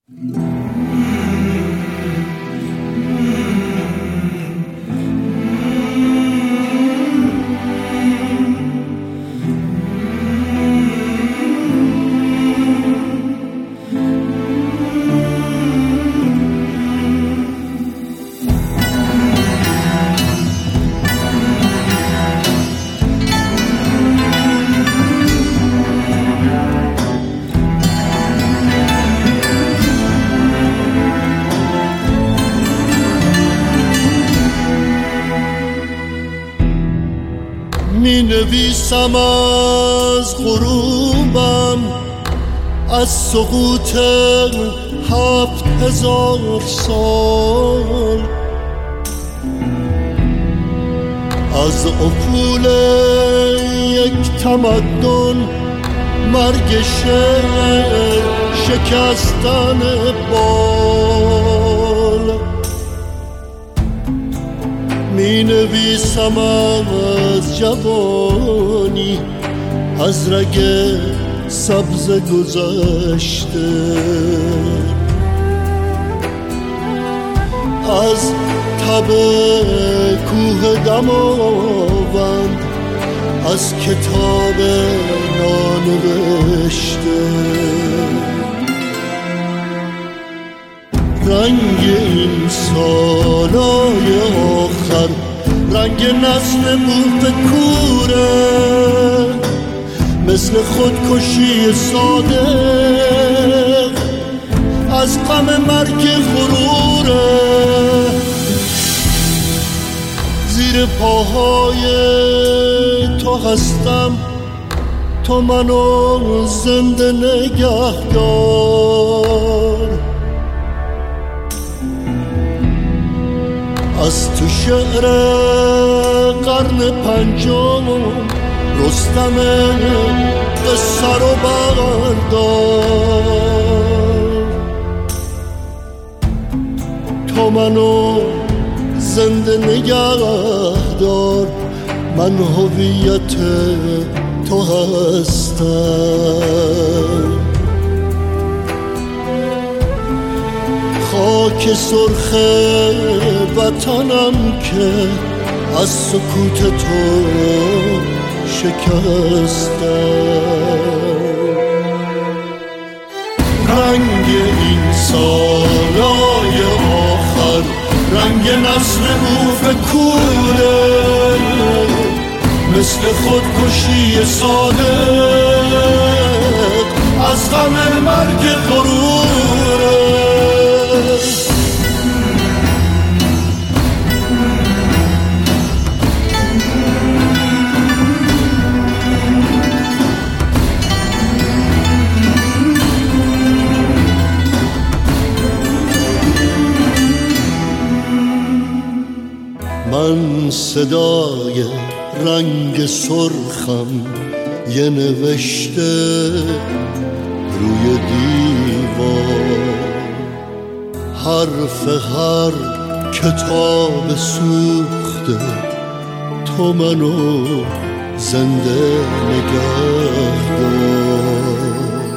می نویسم از غروبم، از سقوط 7000 سال، از افول یک تمدن، مرگ شعر، شکستن بال. می نویسم از جوانی، از رگ سبز گذشته، از تب کوه دماوند، از کتاب نانوشته. رنگ این سالای آخر، رنگ نسل بوف کوره، مثل خودکشی صادق، از غم مرگ غروره. زیر پاهای تو هستم، تو منو زنده نگه دار. از تو شعر قرن پنجم، رستم قصه رو بردار. تو منو زنده نگه دار، من هویت تو هستم. خاک سرخ وطنم که از سکوت تو شکستم. رنگ این سالای آخر، رنگ نسل بوف کوره، مثل خودکشی صادق، از غم مرگ غروره. من صدای رنگ سرخم، یه نوشته روی دیوار، حرف هر کتاب سوخته، تو منو زنده نگه دار.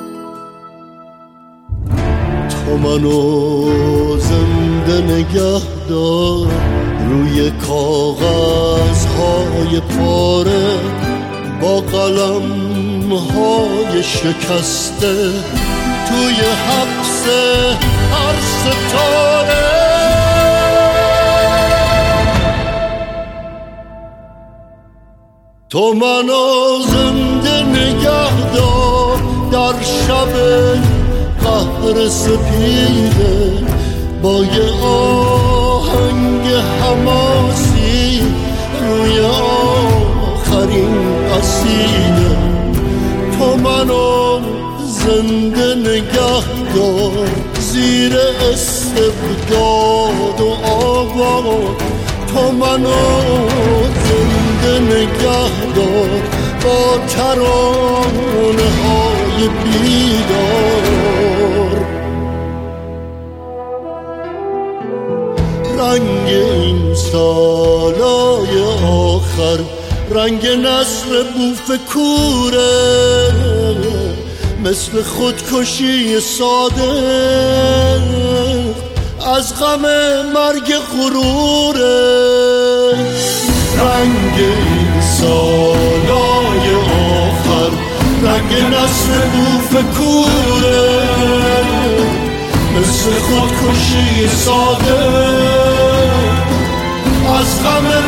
تو منو زنده نگه دار، روی کاغذهای پاره، با قلمهای شکسته، توی حبس هر ستاره. تو منو زنده نگه دار، در شب قهر سپیده، با یه آهنگ حماسی روی آخرین قصیده. تو منو زنده نگه دار، زیر استبداد و آوار. تو منو زنده نگه دار، با ترانه های بیدار. رنگ این سالای آخر، رنگ نسل بوف کوره، مثل خودکشی ساده از غم مرگ غروره. رنگ این سالای آخر رنگ نسل بوف کوره، مثل خودکشی ساده از غم